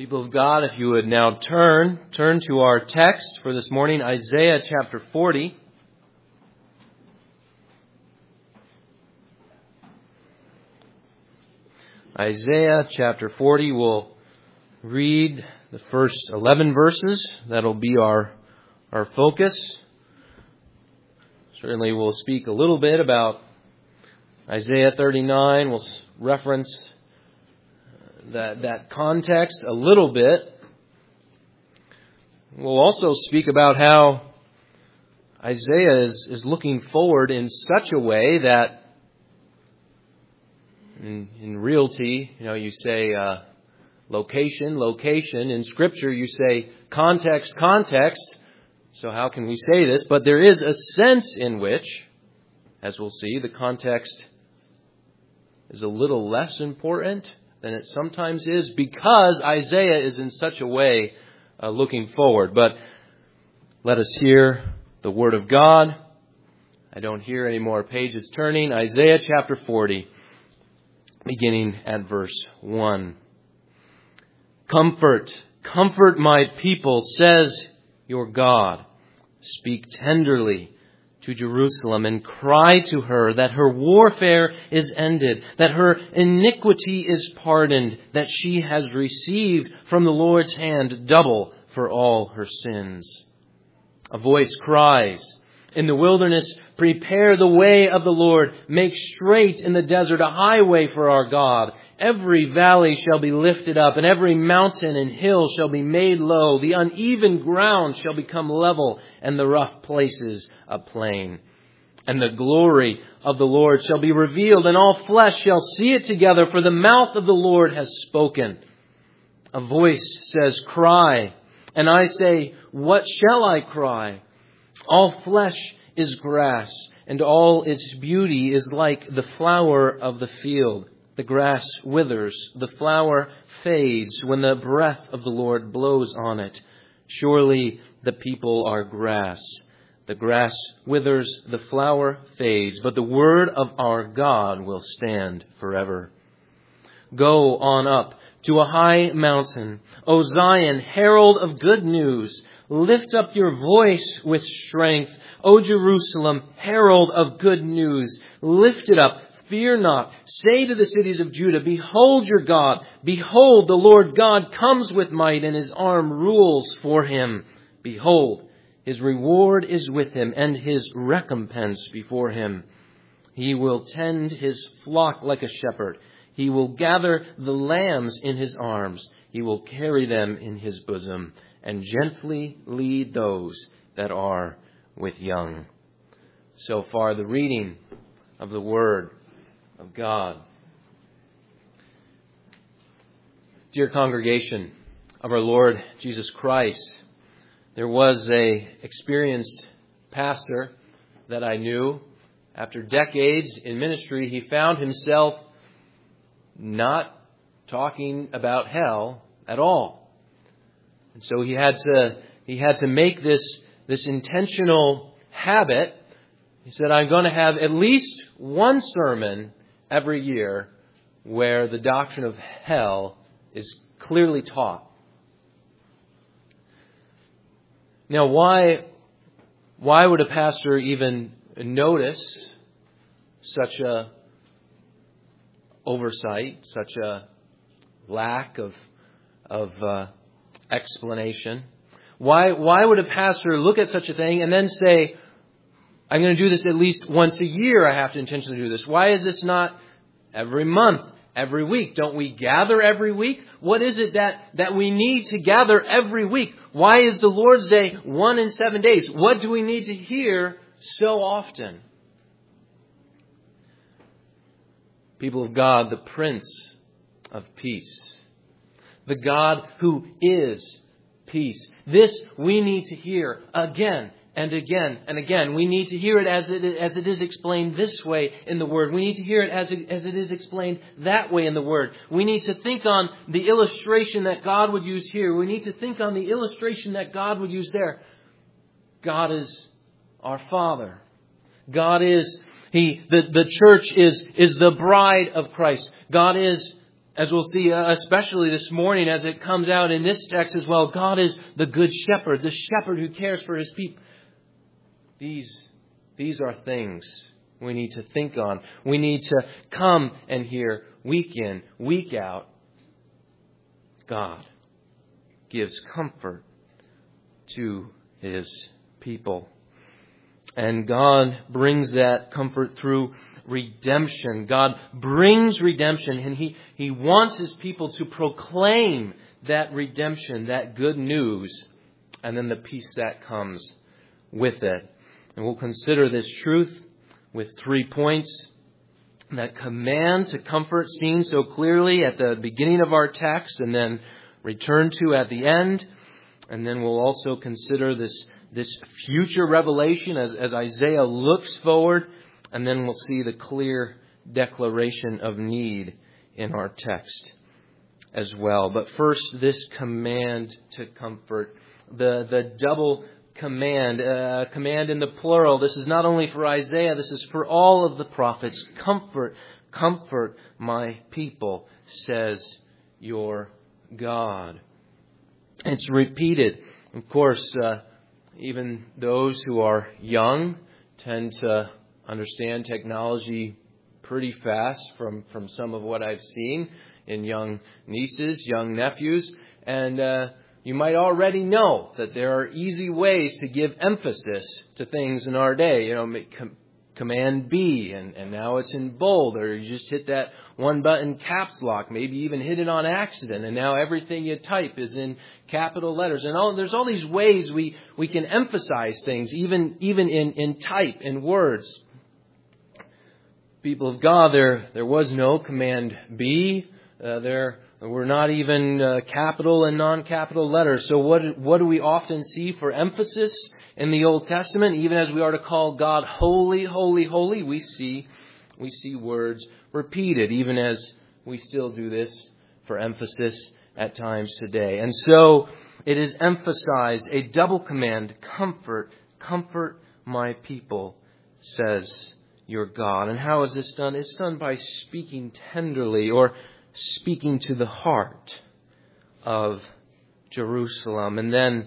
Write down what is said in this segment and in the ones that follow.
People of God, if you would now turn to our text for this morning, Isaiah chapter 40. Isaiah chapter 40, we'll read the first 11 verses. That'll be our focus. Certainly we'll speak a little bit about Isaiah 39. We'll reference that context a little bit. We'll also speak about how Isaiah is looking forward in such a way that in realty, you say location. In Scripture, you say context. So how can we say this? But there is a sense in which, as we'll see, the context is a little less important than it sometimes is, because Isaiah is in such a way looking forward. But let us hear the Word of God. I don't hear any more pages turning. Isaiah chapter 40, beginning at verse 1. Comfort my people, says your God. Speak tenderly to Jerusalem and cry to her that her warfare is ended, that her iniquity is pardoned, that she has received from the Lord's hand double for all her sins. A voice cries, in the wilderness, prepare the way of the Lord, make straight in the desert a highway for our God. Every valley shall be lifted up, and every mountain and hill shall be made low. The uneven ground shall become level, and the rough places a plain. And the glory of the Lord shall be revealed, and all flesh shall see it together, for the mouth of the Lord has spoken. A voice says, cry. And I say, what shall I cry? All flesh is grass, and all its beauty is like the flower of the field. The grass withers, the flower fades when the breath of the Lord blows on it. Surely the people are grass. The grass withers, the flower fades, but the word of our God will stand forever. Go on up to a high mountain, O Zion, herald of good news. Lift up your voice with strength, O Jerusalem, herald of good news. Lift it up. Fear not. Say to the cities of Judah, behold your God. Behold, the Lord God comes with might, and his arm rules for him. Behold, his reward is with him, and his recompense before him. He will tend his flock like a shepherd. He will gather the lambs in his arms. He will carry them in his bosom, and gently lead those that are with young. So far, the reading of the Word of God. Dear congregation of our Lord Jesus Christ, there was an experienced pastor that I knew. After decades in ministry, he found himself not talking about hell at all. And so he had to make this intentional habit. He said, I'm going to have at least one sermon every year where the doctrine of hell is clearly taught. Now, why would a pastor even notice such a oversight, such a lack of explanation? Why would a pastor look at such a thing and then say, I'm going to do this at least once a year. I have to intentionally do this. Why is this not every month, every week? Don't we gather every week? What is it that we need to gather every week? Why is the Lord's Day 1 in 7 days? What do we need to hear so often? People of God, the Prince of Peace, the God who is peace. This we need to hear again and again and again. We need to hear it as it is explained this way in the Word. We need to hear it as it is explained that way in the Word. We need to think on the illustration that God would use here. We need to think on the illustration that God would use there. God is our Father. God is the church is the bride of Christ. God is As we'll see, especially this morning as it comes out in this text as well, God is the good shepherd, the shepherd who cares for his people. These are things we need to think on. We need to come and hear week in, week out. God gives comfort to his people. And God brings that comfort through redemption. God brings redemption, and He wants His people to proclaim that redemption, that good news, and then the peace that comes with it. And we'll consider this truth with 3 points. That command to comfort seen so clearly at the beginning of our text and then return to at the end. And then we'll also consider this future revelation as Isaiah looks forward. And then we'll see the clear declaration of need in our text as well. But first, this command to comfort. The double command, command in the plural. This is not only for Isaiah, this is for all of the prophets. Comfort, comfort my people, says your God. It's repeated. Of course, even those who are young tend to understand technology pretty fast from some of what I've seen in young nieces, young nephews. And you might already know that there are easy ways to give emphasis to things in our day. You know, Command B, and now it's in bold, or you just hit that one button caps lock, maybe even hit it on accident, and now everything you type is in capital letters. And there's all these ways we can emphasize things, even in type, in words. People of God, there was no Command B. There were not even capital and non-capital letters. So what do we often see for emphasis in the Old Testament? Even as we are to call God holy, holy, holy, we see words repeated, even as we still do this for emphasis at times today. And so it is emphasized, a double command, comfort, comfort my people, says your God. And how is this done? It's done by speaking tenderly, or speaking to the heart of Jerusalem. And then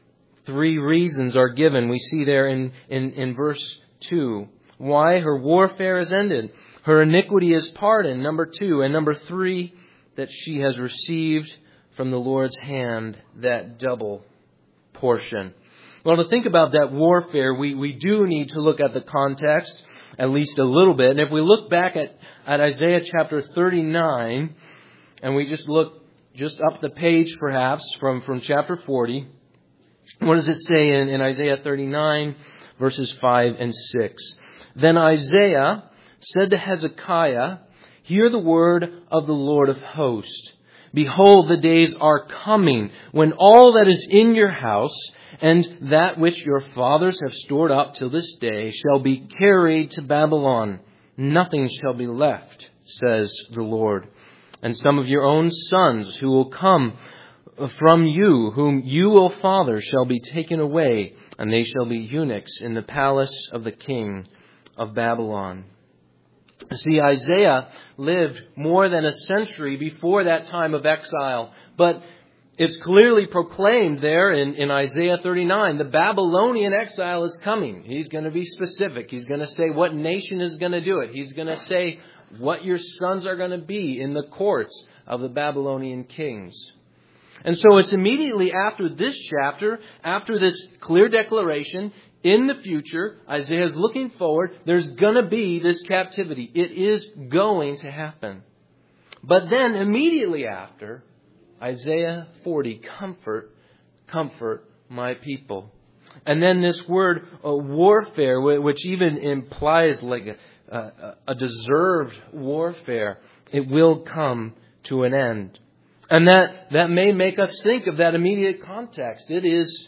3 reasons are given. We see there in verse 2 why her warfare is ended. Her iniquity is pardoned, number 2. And number 3, that she has received from the Lord's hand that double portion. Well, to think about that warfare, we do need to look at the context at least a little bit. And if we look back at Isaiah chapter 39, and we just look just up the page perhaps from chapter 40, what does it say in Isaiah 39, verses 5 and 6? Then Isaiah said to Hezekiah, hear the word of the Lord of hosts. Behold, the days are coming when all that is in your house and that which your fathers have stored up till this day shall be carried to Babylon. Nothing shall be left, says the Lord. And some of your own sons who will come from you, whom you will father, shall be taken away, and they shall be eunuchs in the palace of the king of Babylon. See, Isaiah lived more than a century before that time of exile, but it's clearly proclaimed there in Isaiah 39. The Babylonian exile is coming. He's going to be specific. He's going to say what nation is going to do it. He's going to say what your sons are going to be in the courts of the Babylonian kings. And so it's immediately after this chapter, after this clear declaration, in the future, Isaiah is looking forward, there's going to be this captivity. It is going to happen. But then immediately after, Isaiah 40, comfort, comfort my people. And then this word warfare, which even implies like a deserved warfare, it will come to an end. And that may make us think of that immediate context. It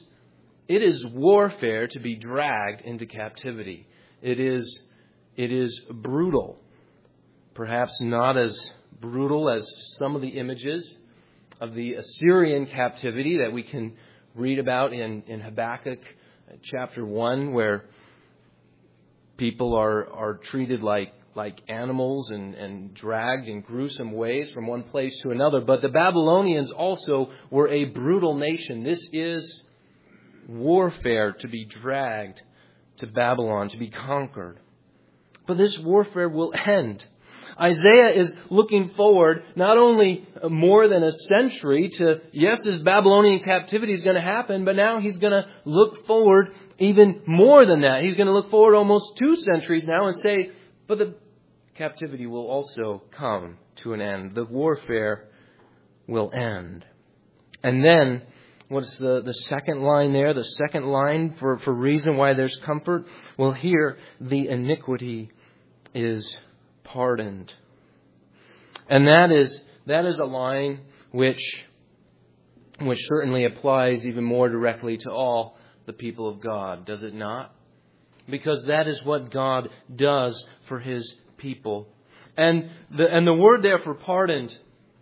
is warfare to be dragged into captivity. It is brutal. Perhaps not as brutal as some of the images of the Assyrian captivity that we can read about in Habakkuk chapter 1, where people are treated like like animals and dragged in gruesome ways from one place to another. But the Babylonians also were a brutal nation. This is warfare, to be dragged to Babylon, to be conquered. But this warfare will end. Isaiah is looking forward not only more than a century to, yes, this Babylonian captivity is going to happen, but now he's going to look forward even more than that. He's going to look forward almost 2 centuries now and say, but the captivity will also come to an end. The warfare will end. And then, what's the second line there? The second line for reason why there's comfort? Well, here, the iniquity is pardoned. And that is a line which certainly applies even more directly to all the people of God, does it not? Because that is what God does for His people. And the word there for pardoned,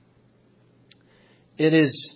it's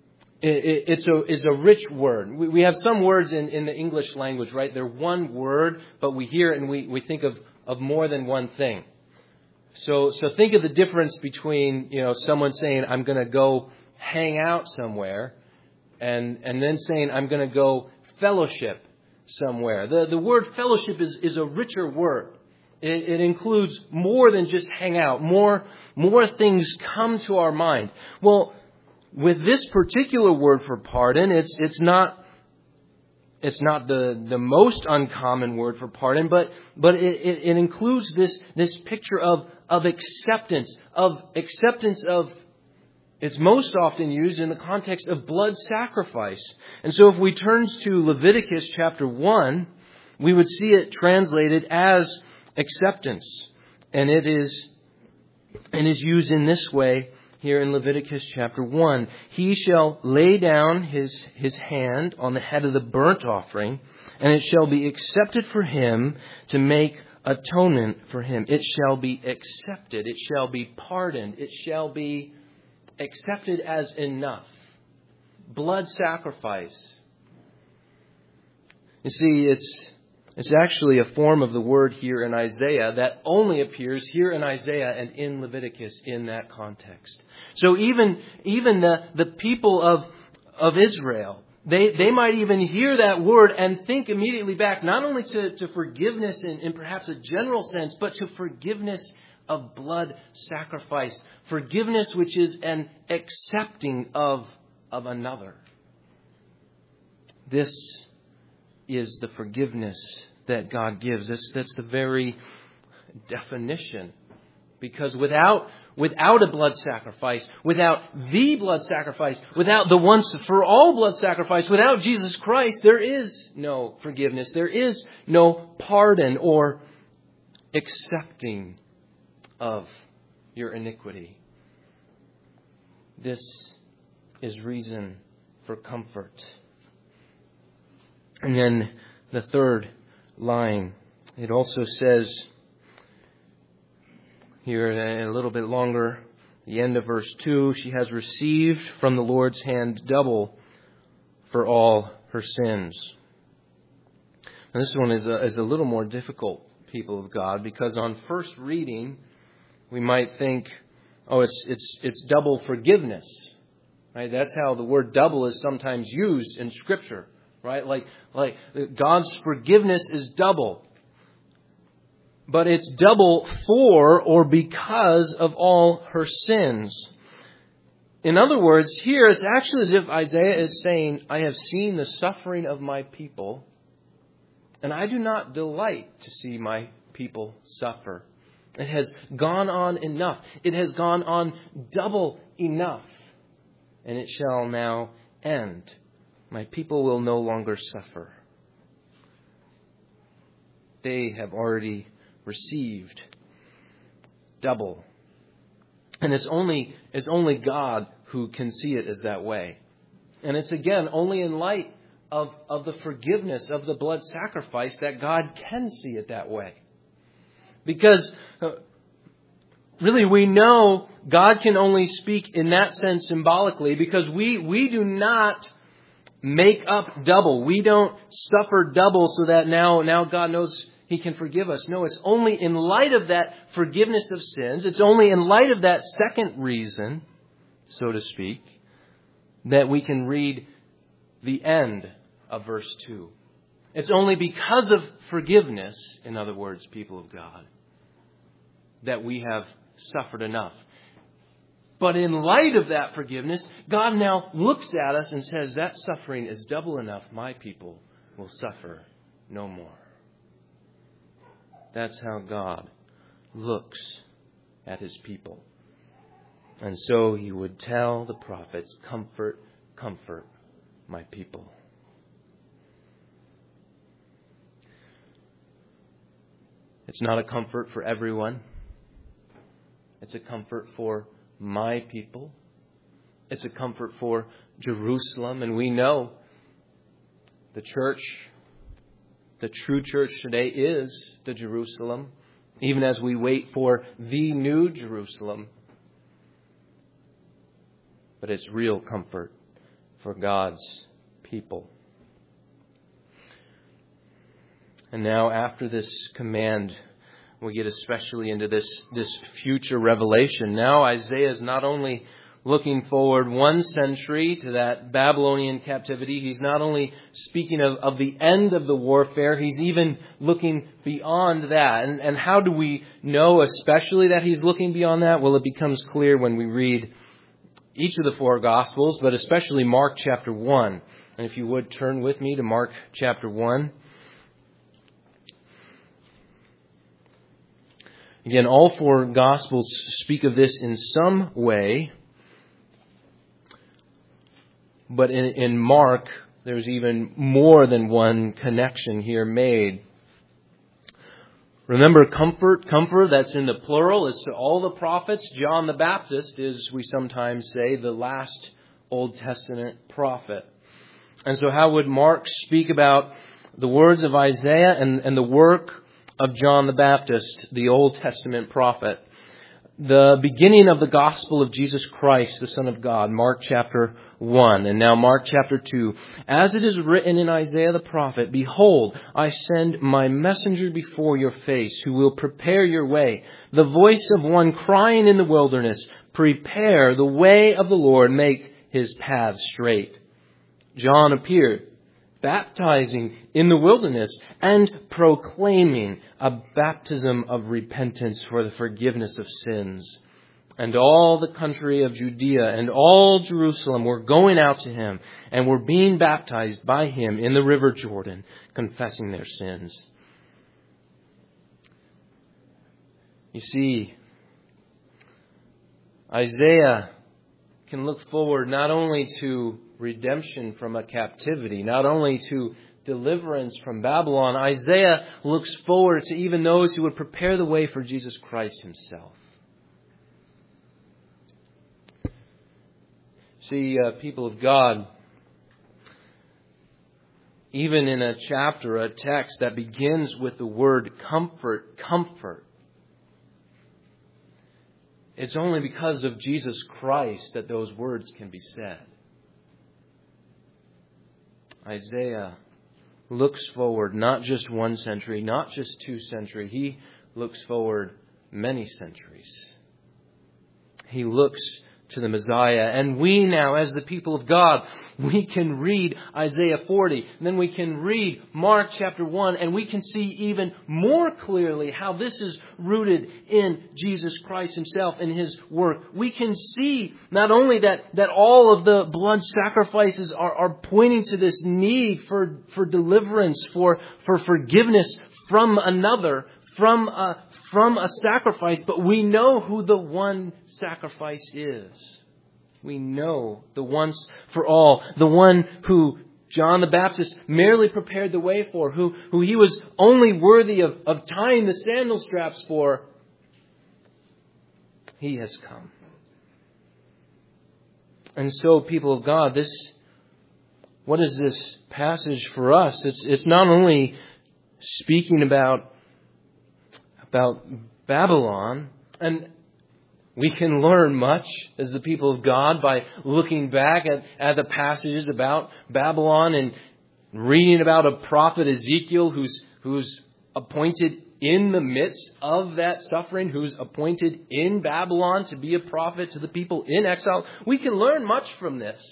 a rich word. We have some words in the English language, right? They're one word, but we hear it and we think of more than one thing. So think of the difference between, someone saying, I'm going to go hang out somewhere, and then saying, I'm going to go fellowship somewhere. The word fellowship is a richer word. It includes more than just hang out. More things come to our mind. Well, with this particular word for pardon, it's not the most uncommon word for pardon, but it includes this picture of acceptance, it's most often used in the context of blood sacrifice. And so if we turn to Leviticus chapter 1, we would see it translated as acceptance. And it is used in this way here in Leviticus chapter 1. He shall lay down his hand on the head of the burnt offering, and it shall be accepted for him to make atonement for him. It shall be accepted. It shall be pardoned. It shall be accepted as enough. Blood sacrifice. You see, it's actually a form of the word here in Isaiah that only appears here in Isaiah and in Leviticus in that context. So even the people of Israel, they might even hear that word and think immediately back not only to forgiveness in perhaps a general sense, but to forgiveness of blood sacrifice. Forgiveness which is an accepting of another. This is the forgiveness that God gives. That's the very definition. Because without a blood sacrifice, without the blood sacrifice, without the once for all blood sacrifice, without Jesus Christ, there is no forgiveness. There is no pardon or accepting of your iniquity. This is reason for comfort. And then the third line, it also says here a little bit longer, the end of verse 2, she has received from the Lord's hand double for all her sins. And this one is a little more difficult, people of God, because on first reading, we might think, it's double forgiveness. Right? That's how the word double is sometimes used in Scripture. Right? Like God's forgiveness is double. But it's double for or because of all her sins. In other words, here it's actually as if Isaiah is saying, I have seen the suffering of my people, and I do not delight to see my people suffer. It has gone on enough. It has gone on double enough. And it shall now end. My people will no longer suffer. They have already received double. And it's only God who can see it as that way. And it's again only in light of the forgiveness of the blood sacrifice that God can see it that way. Because really we know God can only speak in that sense symbolically, because we do not make up double. We don't suffer double so that now God knows He can forgive us. No, it's only in light of that forgiveness of sins, it's only in light of that second reason, so to speak, that we can read the end of verse 2. It's only because of forgiveness, in other words, people of God, that we have suffered enough. But in light of that forgiveness, God now looks at us and says, that suffering is double enough. My people will suffer no more. That's how God looks at His people. And so He would tell the prophets, comfort, comfort my people. It's not a comfort for everyone. It's a comfort for my people. It's a comfort for Jerusalem. And we know the church, the true church today is the Jerusalem, even as we wait for the new Jerusalem. But it's real comfort for God's people. And now after this command, we get especially into this future revelation. Now Isaiah is not only looking forward 1 century to that Babylonian captivity. He's not only speaking of the end of the warfare, he's even looking beyond that. And how do we know especially that he's looking beyond that? Well, it becomes clear when we read each of the 4 Gospels, but especially Mark chapter 1. And if you would turn with me to Mark chapter 1. Again, all 4 Gospels speak of this in some way. But in Mark, there's even more than one connection here made. Remember, comfort, that's in the plural, is to all the prophets. John the Baptist is, we sometimes say, the last Old Testament prophet. And so how would Mark speak about the words of Isaiah and the work of John the Baptist, the Old Testament prophet? The beginning of the gospel of Jesus Christ, the Son of God, Mark chapter 1, and now Mark chapter 2. As it is written in Isaiah the prophet, behold, I send my messenger before your face, who will prepare your way. The voice of one crying in the wilderness, prepare the way of the Lord, make his paths straight. John appeared, baptizing in the wilderness and proclaiming a baptism of repentance for the forgiveness of sins. And all the country of Judea and all Jerusalem were going out to him and were being baptized by him in the river Jordan, confessing their sins. You see, Isaiah can look forward not only to redemption from a captivity, not only to deliverance from Babylon. Isaiah looks forward to even those who would prepare the way for Jesus Christ himself. See, people of God, even in a chapter, a text that begins with the word comfort, comfort, it's only because of Jesus Christ that those words can be said. Isaiah looks forward not just 1 century, not just 2 centuries. He looks forward many centuries. He looks to the Messiah. And we now, as the people of God, we can read Isaiah 40. And then we can read Mark chapter 1. And we can see even more clearly how this is rooted in Jesus Christ himself and his work. We can see not only that all of the blood sacrifices are pointing to this need for deliverance, for forgiveness from another, from a sacrifice, but we know who the one sacrifice is. We know the once for all, the one who John the Baptist merely prepared the way for, who he was only worthy of tying the sandal straps for. He has come. And so, people of God, what is this passage for us? It's not only speaking about Babylon, and we can learn much as the people of God by looking back at the passages about Babylon and reading about a prophet Ezekiel who's appointed in the midst of that suffering, who's appointed in Babylon to be a prophet to the people in exile. We can learn much from this.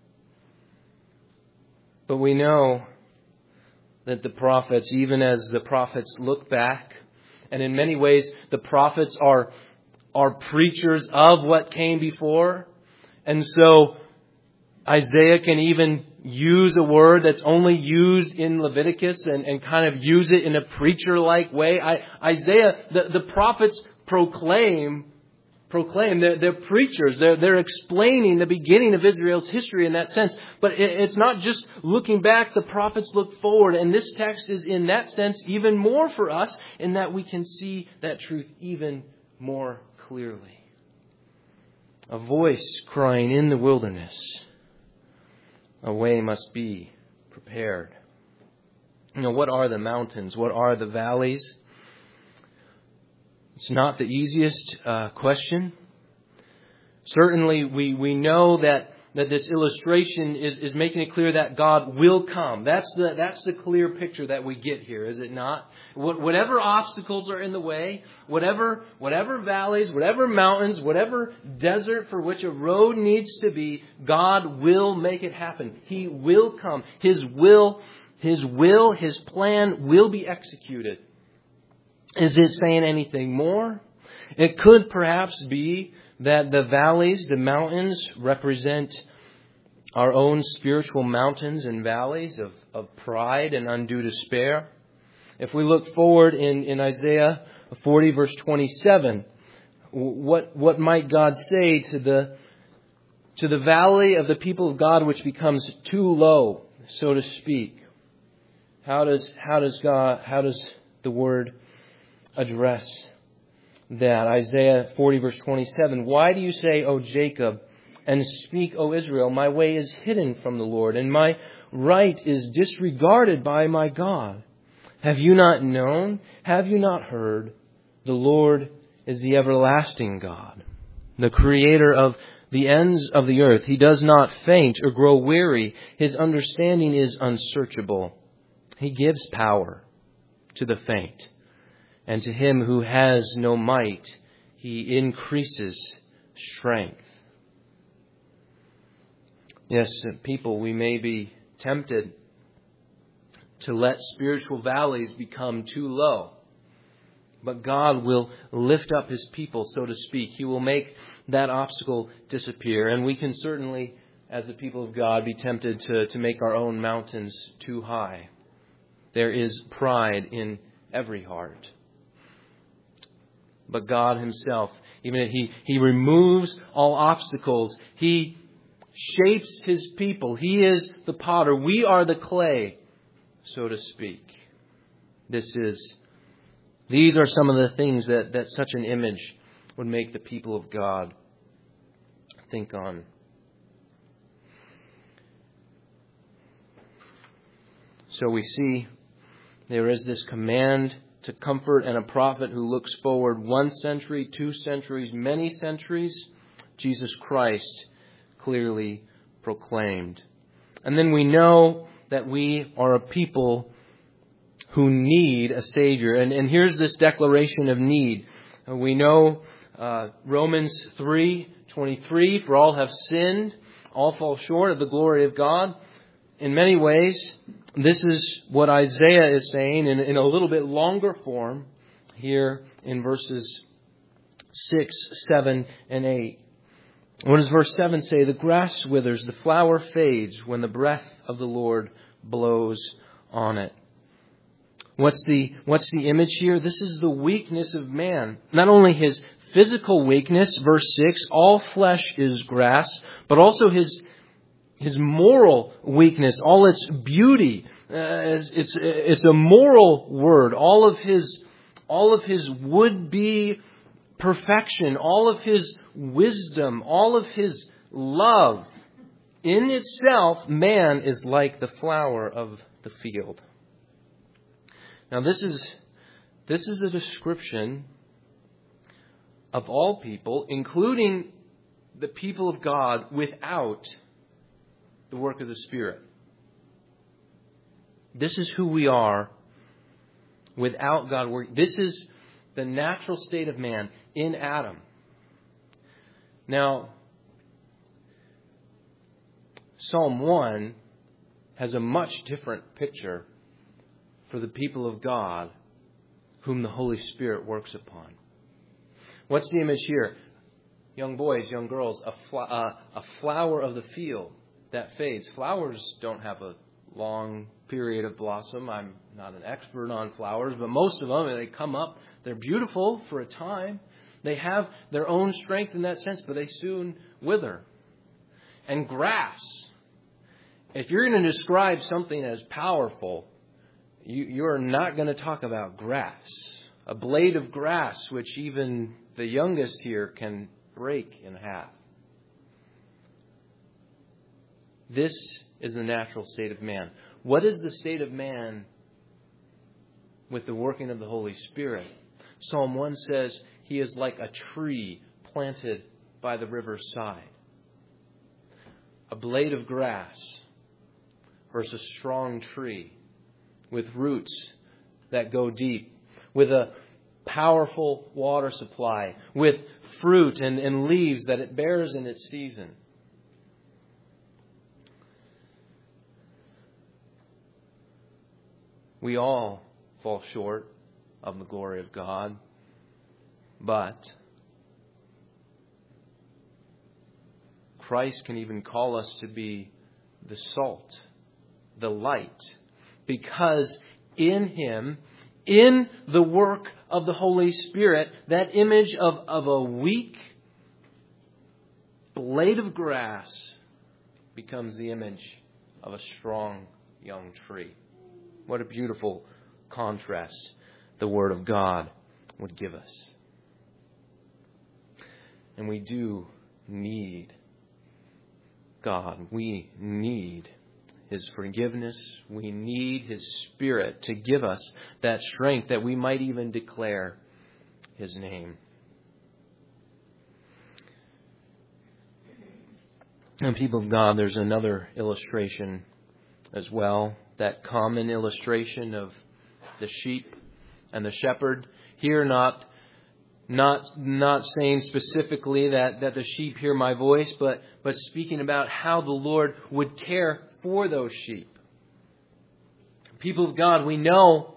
But we know that the prophets, even as the prophets look back, and in many ways the prophets are preachers of what came before. And so Isaiah can even use a word that's only used in Leviticus and kind of use it in a preacher-like way. Isaiah, the prophets proclaim, they're preachers. They're explaining the beginning of Israel's history in that sense. But it's not just looking back. The prophets look forward. And this text is in that sense even more for us in that we can see that truth even more clearly. A voice crying in the wilderness, a way must be prepared. What are the mountains? What are the valleys? It's not the easiest question. Certainly, we know that this illustration is making it clear that God will come. That's the clear picture that we get here, is it not? Whatever obstacles are in the way, whatever valleys, whatever mountains, whatever desert for which a road needs to be, God will make it happen. He will come. His plan will be executed. Is it saying anything more? It could perhaps be that the valleys, the mountains, represent our own spiritual mountains and valleys of pride and undue despair. If we look forward in Isaiah 40 verse 27, what might God say to the valley of the people of God which becomes too low, so to speak? How does the word address that? Isaiah 40 verse 27. Why do you say, O Jacob, and speak, O Israel, my way is hidden from the Lord, and my right is disregarded by my God? Have you not known? Have you not heard? The Lord is the everlasting God, the creator of the ends of the earth. He does not faint or grow weary. His understanding is unsearchable. He gives power to the faint. And to him who has no might, He increases strength. Yes, people, we may be tempted to let spiritual valleys become too low. But God will lift up His people, so to speak. He will make that obstacle disappear. And we can certainly, as the people of God, be tempted to make our own mountains too high. There is pride in every heart. But God Himself, even if He removes all obstacles, He shapes His people. He is the potter. We are the clay, so to speak. These are some of the things that such an image would make the people of God think on. So we see there is this command to comfort and a prophet who looks forward 1 century, 2 centuries, many centuries. Jesus Christ clearly proclaimed. And then we know that we are a people who need a Savior. And here's this declaration of need. We know Romans 3:23, for all have sinned, all fall short of the glory of God. In many ways, this is what Isaiah is saying in a little bit longer form here in verses 6, 7, and 8. What does verse 7 say? The grass withers, the flower fades when the breath of the Lord blows on it. What's the image here? This is the weakness of man. Not only his physical weakness, verse 6, all flesh is grass, but also his moral weakness, all its beauty. It's a moral word. All of his would-be perfection, all of his wisdom, all of his love. In itself, man is like the flower of the field. Now, this is a description of all people, including the people of God, without the work of the Spirit. This is who we are without God working. This is the natural state of man in Adam. Now, Psalm 1 has a much different picture for the people of God whom the Holy Spirit works upon. What's the image here? Young boys, young girls, a flower of the field that fades. Flowers don't have a long period of blossom. I'm not an expert on flowers, but most of them, they come up. They're beautiful for a time. They have their own strength in that sense, but they soon wither. And grass. If you're going to describe something as powerful, you're not going to talk about grass. A blade of grass, which even the youngest here can break in half. This is the natural state of man. What is the state of man with the working of the Holy Spirit? Psalm 1 says he is like a tree planted by the river's side. A blade of grass versus a strong tree with roots that go deep, with a powerful water supply, with fruit and leaves that it bears in its season. We all fall short of the glory of God, but Christ can even call us to be the salt, the light, because in Him, in the work of the Holy Spirit, that image of a weak blade of grass becomes the image of a strong young tree. What a beautiful contrast the Word of God would give us. And we do need God. We need His forgiveness. We need His Spirit to give us that strength that we might even declare His name. And people of God, there's another illustration as well. That common illustration of the sheep and the shepherd. Here not saying specifically that the sheep hear my voice, but speaking about how the Lord would care for those sheep. People of God, we know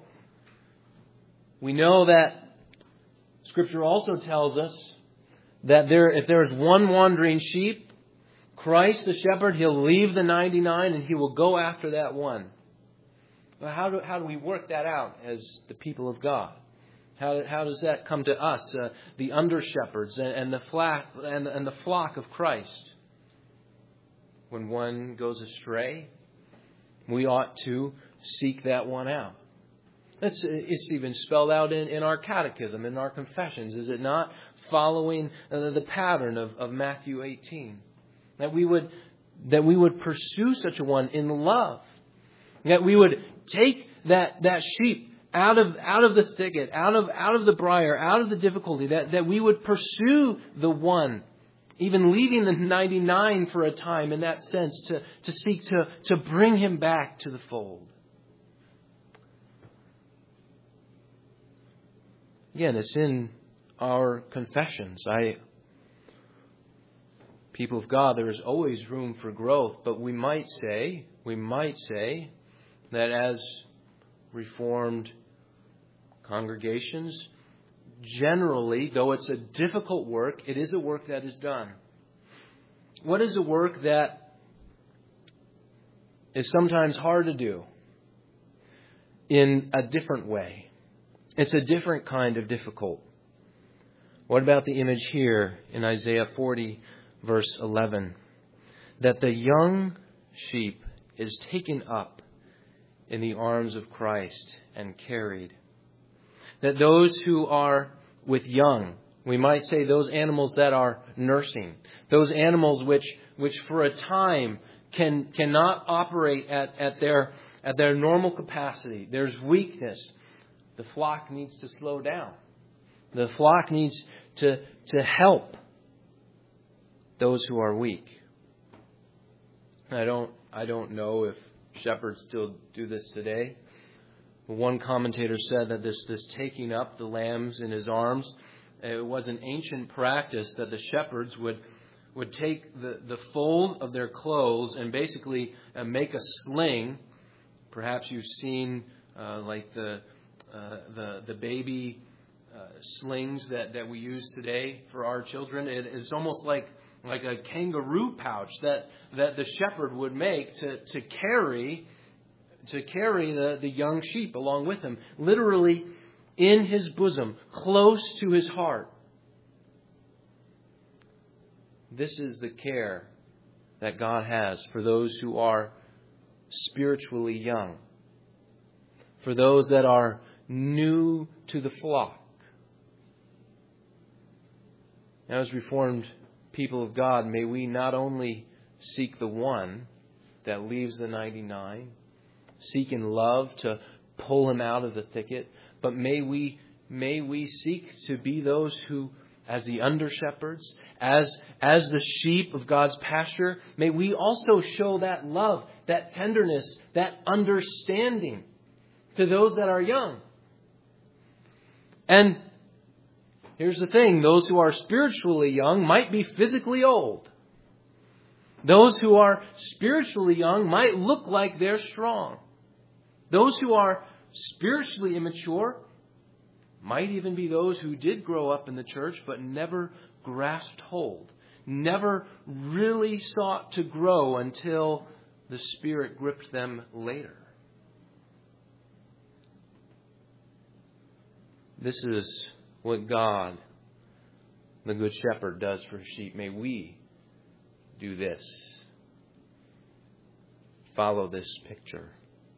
that Scripture also tells us that if there is one wandering sheep, Christ the shepherd, He'll leave the 99 and He will go after that one. Well, how do we work that out as the people of God? How does that come to us, the under shepherds and the flock of Christ? When one goes astray, we ought to seek that one out. It's even spelled out in our catechism, in our confessions, is it not? Following the pattern of Matthew 18, that we would pursue such a one in love, that we would take that sheep out of the thicket, out of the briar, out of the difficulty, that we would pursue the one, even leaving the 99 for a time in that sense, to seek to bring him back to the fold. Again, it's in our confessions. People of God, there is always room for growth, but we might say that as Reformed congregations, generally, though it's a difficult work, it is a work that is done. What is a work that is sometimes hard to do in a different way? It's a different kind of difficult. What about the image here in Isaiah 40, verse 11? That the young sheep is taken up in the arms of Christ and carried. That those who are with young, we might say those animals that are nursing, those animals which for a time cannot operate at their normal capacity. There's weakness. The flock needs to slow down. The flock needs to help those who are weak. I don't know if shepherds still do this today, One commentator said that this taking up the lambs in his arms, it was an ancient practice that the shepherds would take the fold of their clothes and basically make a sling. Perhaps you've seen like the baby slings that we use today for our children. It's almost like a kangaroo pouch that the shepherd would make to carry the young sheep along with him, literally in his bosom, close to his heart. This is the care that God has for those who are spiritually young, for those that are new to the flock. Now, as Reformed people of God, may we not only seek the one that leaves the 99, seek in love to pull him out of the thicket, but may we seek to be those who, as the under-shepherds, as the sheep of God's pasture, may we also show that love, that tenderness, that understanding to those that are young. And here's the thing, those who are spiritually young might be physically old. Those who are spiritually young might look like they're strong. Those who are spiritually immature might even be those who did grow up in the church but never grasped hold, never really sought to grow until the Spirit gripped them later. This is what God, the Good Shepherd, does for sheep. May we do this. Follow this picture.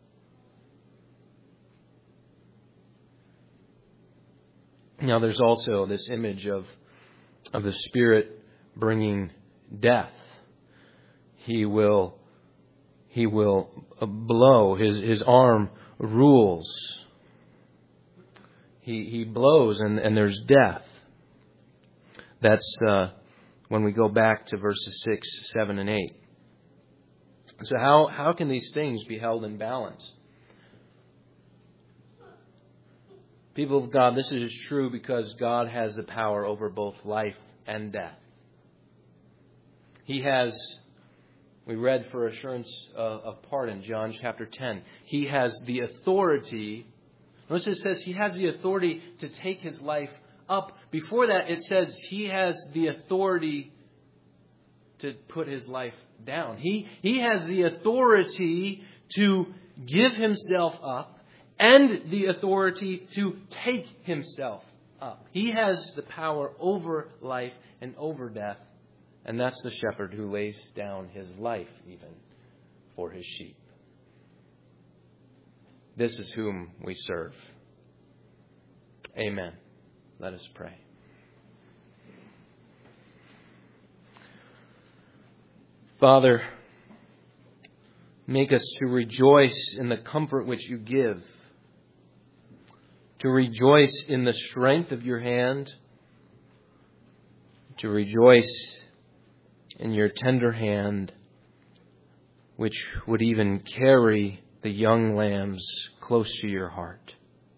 Now there's also this image of the Spirit bringing death. He will blow. His arm rules. He blows and there's death. That's when we go back to verses 6, 7, and 8. So how can these things be held in balance? People of God, this is true because God has the power over both life and death. He has, we read for assurance of pardon, John chapter 10. He has the authority. Notice it says He has the authority to take His life up. Before that, it says He has the authority to put His life down. He has the authority to give Himself up and the authority to take Himself up. He has the power over life and over death. And that's the shepherd who lays down his life even for his sheep. This is whom we serve. Amen. Let us pray. Father, make us to rejoice in the comfort which you give, to rejoice in the strength of your hand, to rejoice in your tender hand, which would even carry the young lambs close to your heart.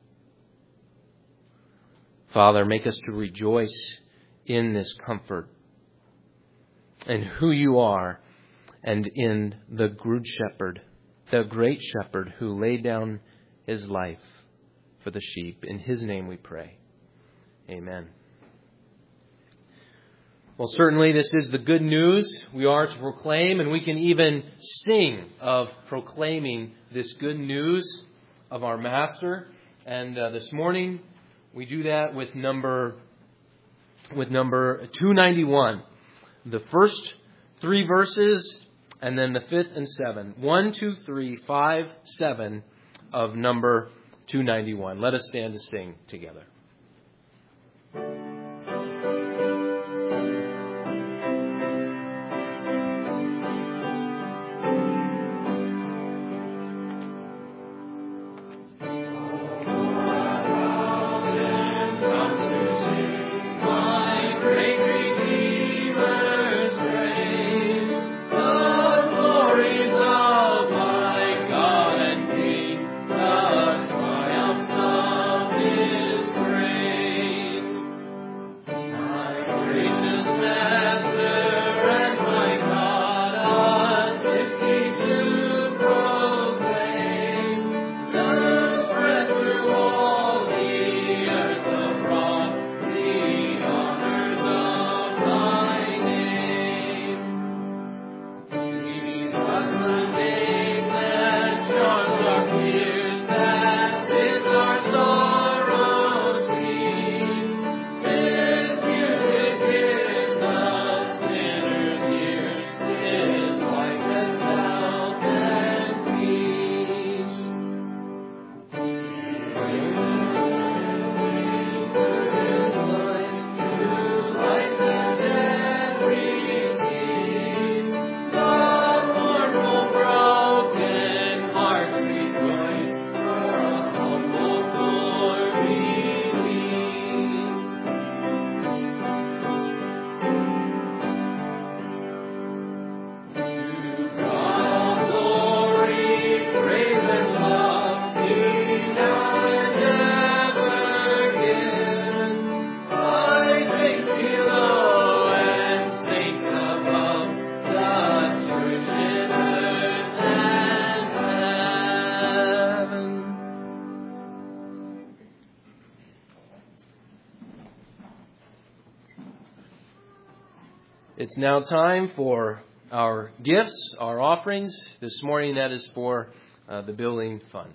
Father, make us to rejoice in this comfort, in who you are, and in the good shepherd, the great shepherd who laid down his life for the sheep. In his name we pray. Amen. Well, certainly this is the good news we are to proclaim, and we can even sing of proclaiming this good news of our Master. And this morning we do that with number 291. The first 3 verses and then the 5th and 7. 1, 2, 3, 5, 7 of number 291. Let us stand to sing together. Try It's now time for our gifts, our offerings. This morning, that is for the building fund.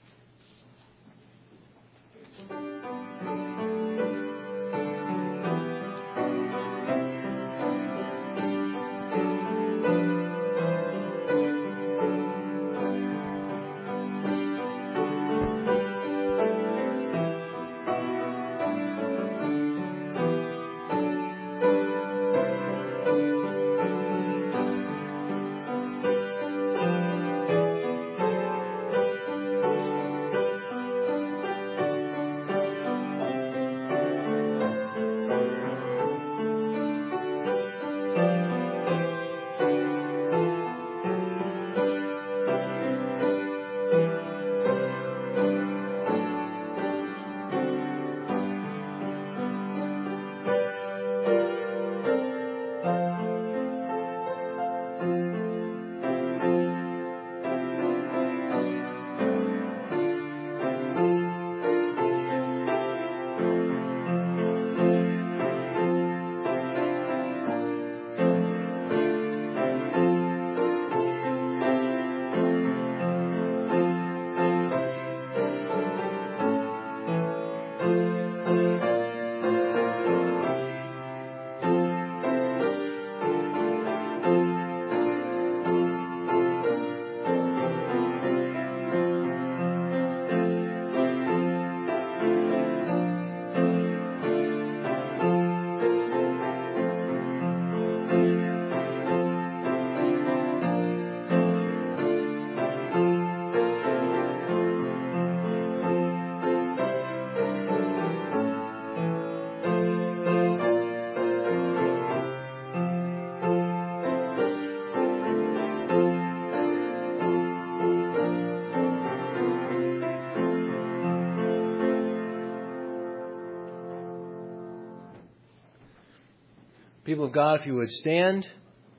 People of God, if you would stand.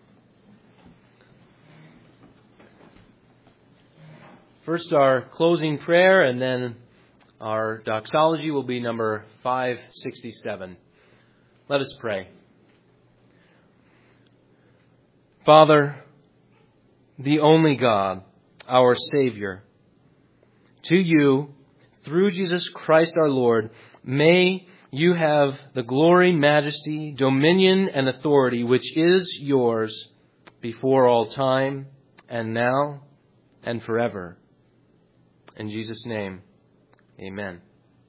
First, our closing prayer, and then our doxology will be number 567. Let us pray. Father, the only God, our Savior, to you, through Jesus Christ our Lord, may you have the glory, majesty, dominion, and authority which is yours before all time, and now, and forever. In Jesus' name, amen.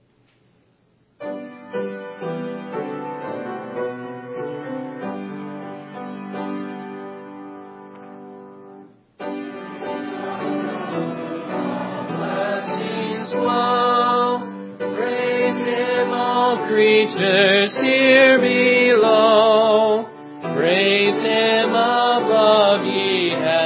Blessings flow, praise Him, all creatures here below. Praise Him above, ye heavens.